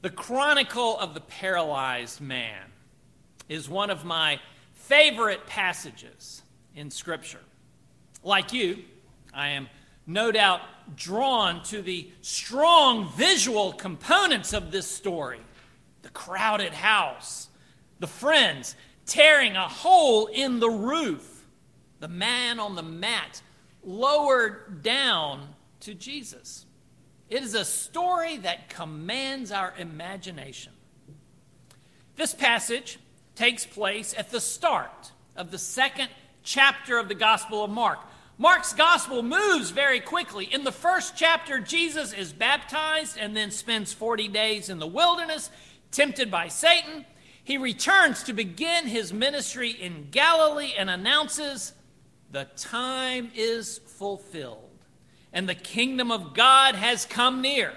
The Chronicle of the Paralyzed Man is one of my favorite passages in Scripture. Like you, I am no doubt drawn to the strong visual components of this story. The crowded house, the friends tearing a hole in the roof, the man on the mat lowered down to Jesus. It is a story that commands our imagination. This passage takes place at the start of the second chapter of the Gospel of Mark. Mark's gospel moves very quickly. In the first chapter, Jesus is baptized and then spends 40 days in the wilderness, tempted by Satan. He returns to begin his ministry in Galilee and announces, "The time is fulfilled, and the kingdom of God has come near.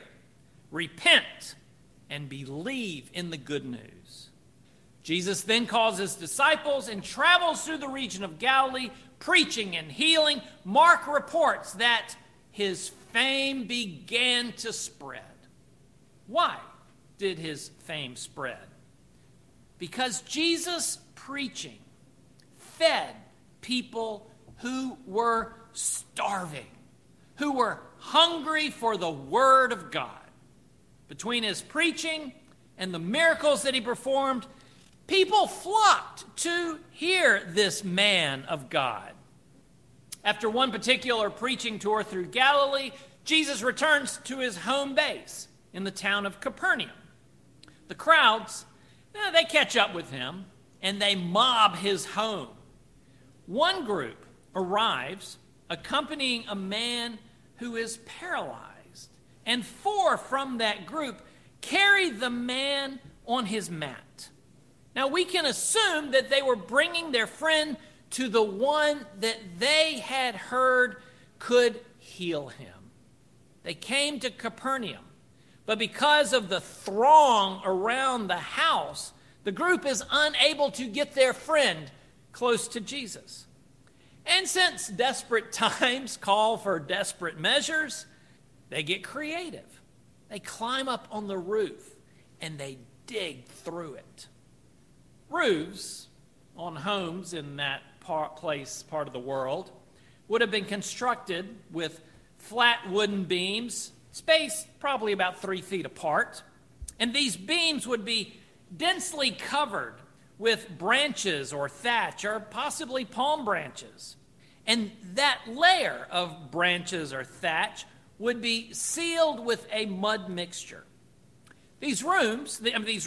Repent and believe in the good news." Jesus then calls his disciples and travels through the region of Galilee, preaching and healing. Mark reports that his fame began to spread. Why did his fame spread? Because Jesus' preaching fed people who were starving, who were hungry for the Word of God. Between his preaching and the miracles that he performed, people flocked to hear this man of God. After one particular preaching tour through Galilee, Jesus returns to his home base in the town of Capernaum. The crowds, they catch up with him and they mob his home. One group arrives accompanying a man who is paralyzed, and 4 from that group carry the man on his mat. Now, we can assume that they were bringing their friend to the one that they had heard could heal him. They came to Capernaum, but because of the throng around the house, the group is unable to get their friend close to Jesus. And since desperate times call for desperate measures, they get creative. They climb up on the roof and they dig through it. Roofs on homes in that part of the world would have been constructed with flat wooden beams, spaced probably about 3 feet apart. And these beams would be densely covered with branches or thatch or possibly palm branches. And that layer of branches or thatch would be sealed with a mud mixture. These roofs,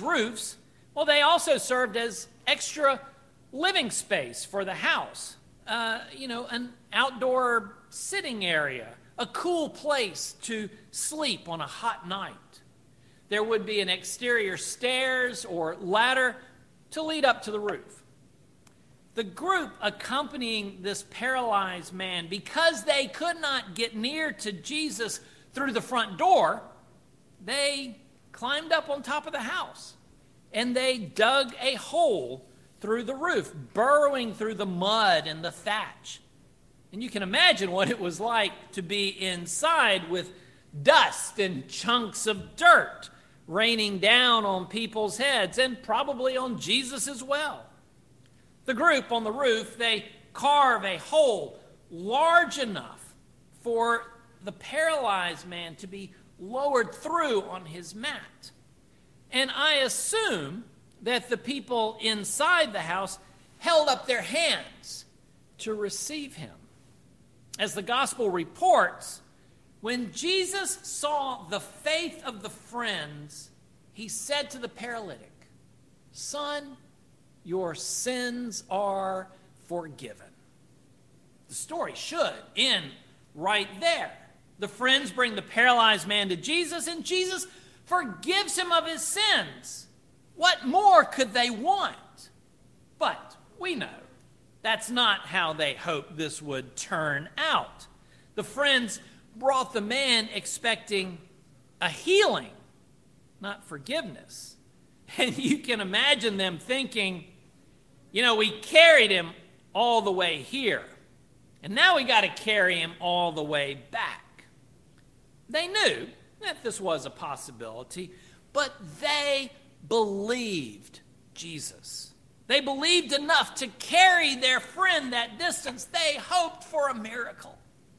they also served as extra living space for the house. An outdoor sitting area, a cool place to sleep on a hot night. There would be an exterior stairs or ladder to lead up to the roof. The group accompanying this paralyzed man, because they could not get near to Jesus through the front door, they climbed up on top of the house and they dug a hole through the roof, burrowing through the mud and the thatch. And you can imagine what it was like to be inside with dust and chunks of dirt raining down on people's heads and probably on Jesus as well. The group on the roof, they carve a hole large enough for the paralyzed man to be lowered through on his mat. And I assume that the people inside the house held up their hands to receive him. As the gospel reports, when Jesus saw the faith of the friends, he said to the paralytic, "Son, your sins are forgiven." The story should end right there. The friends bring the paralyzed man to Jesus, and Jesus forgives him of his sins. What more could they want? But we know that's not how they hoped this would turn out. The friends brought the man expecting a healing, not forgiveness. And you can imagine them thinking, we carried him all the way here, and now we got to carry him all the way back. They knew that this was a possibility, but they believed Jesus. They believed enough to carry their friend that distance. They hoped for a miracle.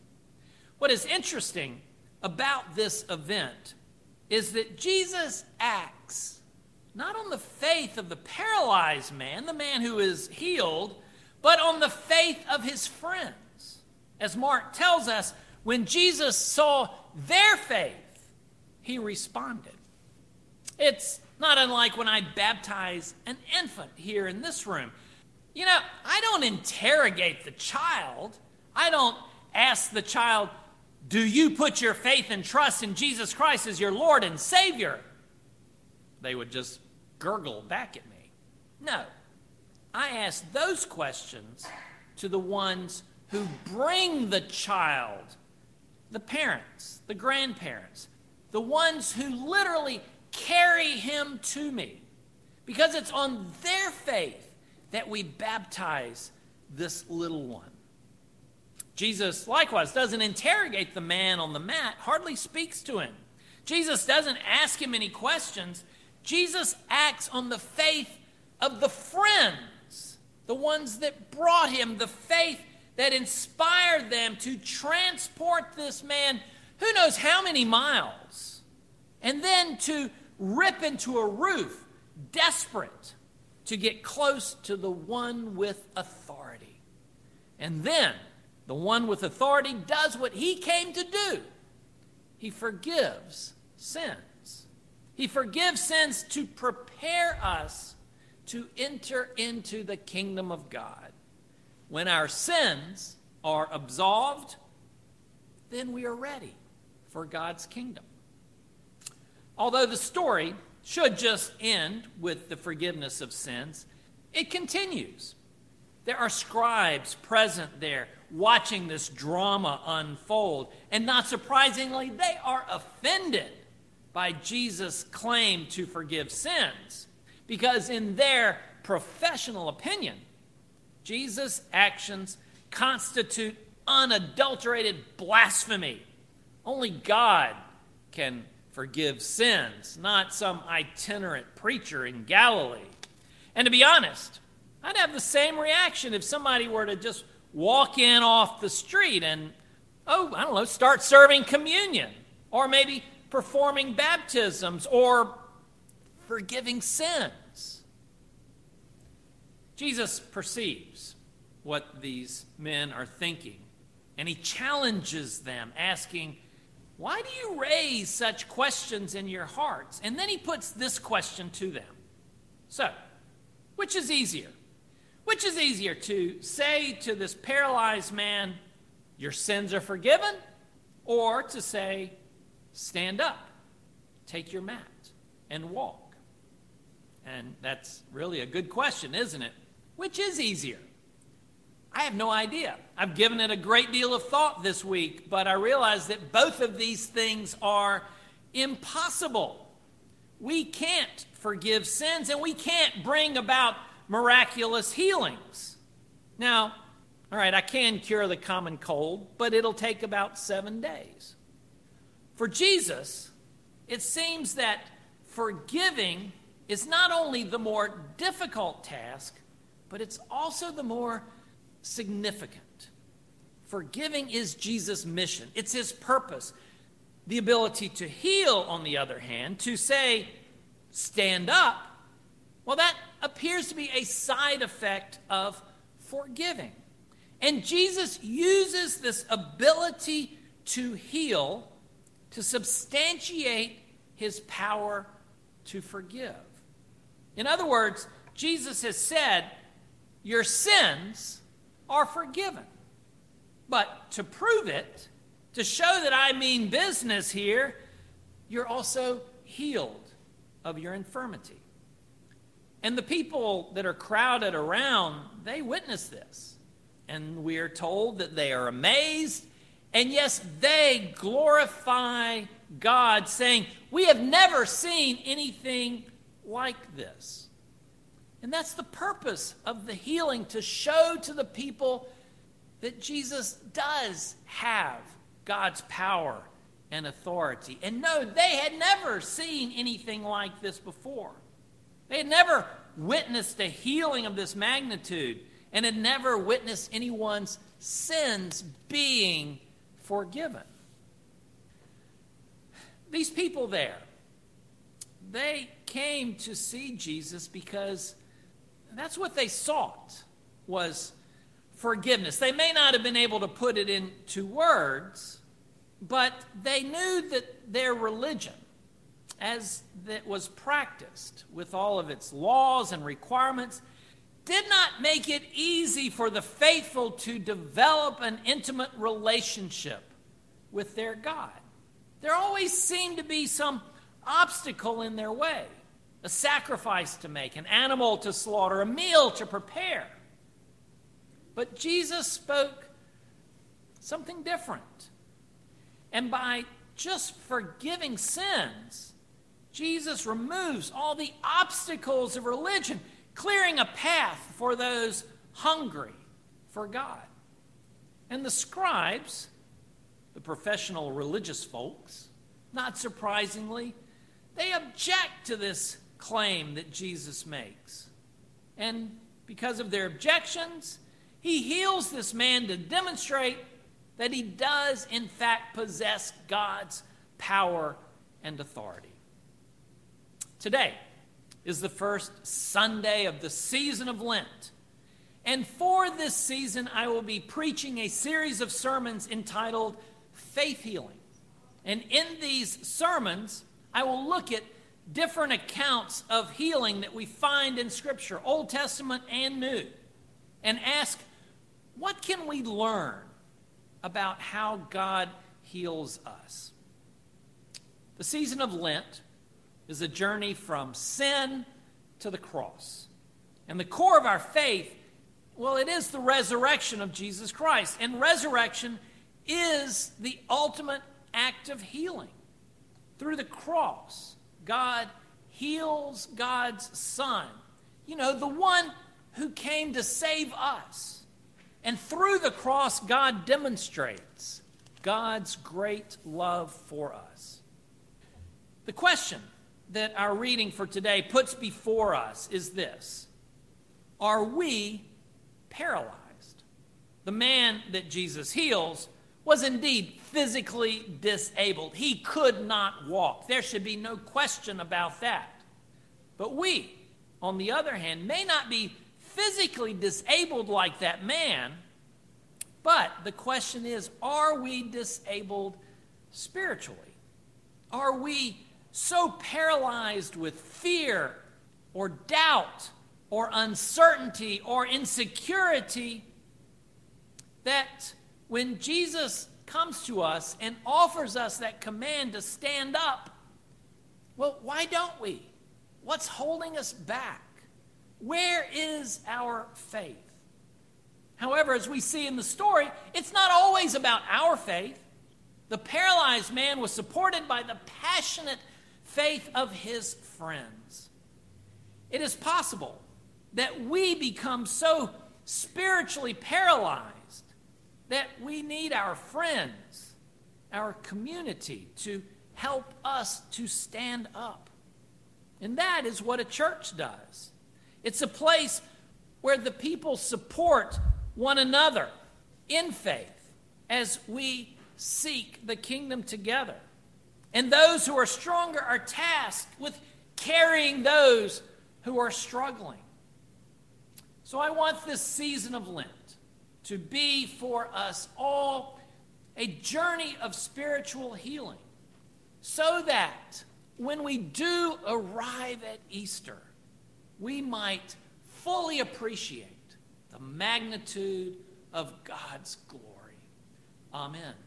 What is interesting about this event is that Jesus acts not on the faith of the paralyzed man, the man who is healed, but on the faith of his friends. As Mark tells us, when Jesus saw their faith, he responded. It's not unlike when I baptize an infant here in this room. You know, I don't interrogate the child. I don't ask the child, do you put your faith and trust in Jesus Christ as your Lord and Savior? They would just gurgle back at me. No, I ask those questions to the ones who bring the child, the parents, the grandparents, the ones who literally carry him to me, because it's on their faith that we baptize this little one. Jesus, likewise, doesn't interrogate the man on the mat, hardly speaks to him. Jesus doesn't ask him any questions. Jesus acts on the faith of the friends, the ones that brought him, the faith that inspired them to transport this man who knows how many miles, and then to rip into a roof, desperate to get close to the one with authority. And then the one with authority does what he came to do. He forgives sins. He forgives sins to prepare us to enter into the kingdom of God. When our sins are absolved, then we are ready for God's kingdom. Although the story should just end with the forgiveness of sins, it continues. There are scribes present there watching this drama unfold, and not surprisingly, they are offended by Jesus' claim to forgive sins, because in their professional opinion, Jesus' actions constitute unadulterated blasphemy. Only God can forgive sins, not some itinerant preacher in Galilee. And to be honest, I'd have the same reaction if somebody were to just walk in off the street and, start serving communion, or maybe performing baptisms, or forgiving sins. Jesus perceives what these men are thinking, and he challenges them, asking, why do you raise such questions in your hearts? And then he puts this question to them. So, which is easier? Which is easier, to say to this paralyzed man, your sins are forgiven, or to say, stand up, take your mat, and walk? And that's really a good question, isn't it? Which is easier? I have no idea. I've given it a great deal of thought this week, but I realize that both of these things are impossible. We can't forgive sins, and we can't bring about miraculous healings. Now, all right, I can cure the common cold, but it'll take about 7 days. For Jesus, it seems that forgiving is not only the more difficult task, but it's also the more significant. Forgiving is Jesus' mission. It's his purpose. The ability to heal, on the other hand, to say, stand up, well, that appears to be a side effect of forgiving. And Jesus uses this ability to heal to substantiate his power to forgive. In other words, Jesus has said, your sins are forgiven. But to prove it, to show that I mean business here, you're also healed of your infirmity. And the people that are crowded around, they witness this. And we are told that they are amazed. And yes, they glorify God, saying, we have never seen anything like this. And that's the purpose of the healing, to show to the people that Jesus does have God's power and authority. And no, they had never seen anything like this before. They had never witnessed a healing of this magnitude and had never witnessed anyone's sins being forgiven. These people there, they came to see Jesus because that's what they sought, was forgiveness. They may not have been able to put it into words, but they knew that their religion, as it was practiced with all of its laws and requirements, did not make it easy for the faithful to develop an intimate relationship with their God. There always seemed to be some obstacle in their way, a sacrifice to make, an animal to slaughter, a meal to prepare. But Jesus spoke something different. And by just forgiving sins, Jesus removes all the obstacles of religion, clearing a path for those hungry for God. And the scribes, the professional religious folks, not surprisingly, they object to this claim that Jesus makes. And because of their objections, he heals this man to demonstrate that he does, in fact, possess God's power and authority. Today is the first Sunday of the season of Lent. And for this season, I will be preaching a series of sermons entitled Faith Healing. And in these sermons, I will look at different accounts of healing that we find in Scripture, Old Testament and New, and ask, what can we learn about how God heals us? The season of Lent is a journey from sin to the cross. And the core of our faith, well, it is the resurrection of Jesus Christ. And resurrection is the ultimate act of healing. Through the cross, God heals God's Son. You know, the one who came to save us. And through the cross, God demonstrates God's great love for us. The question that our reading for today puts before us is this: are we paralyzed? The man that Jesus heals was indeed physically disabled. He could not walk. There should be no question about that. But we, on the other hand, may not be physically disabled like that man, but the question is, are we disabled spiritually? Are we so paralyzed with fear or doubt or uncertainty or insecurity that when Jesus comes to us and offers us that command to stand up, well, why don't we? What's holding us back? Where is our faith? However, as we see in the story, it's not always about our faith. The paralyzed man was supported by the passionate faith of his friends. It is possible that we become so spiritually paralyzed that we need our friends, our community, to help us to stand up. And that is what a church does. It's a place where the people support one another in faith as we seek the kingdom together. And those who are stronger are tasked with carrying those who are struggling. So I want this season of Lent to be for us all a journey of spiritual healing, so that when we do arrive at Easter, we might fully appreciate the magnitude of God's glory. Amen.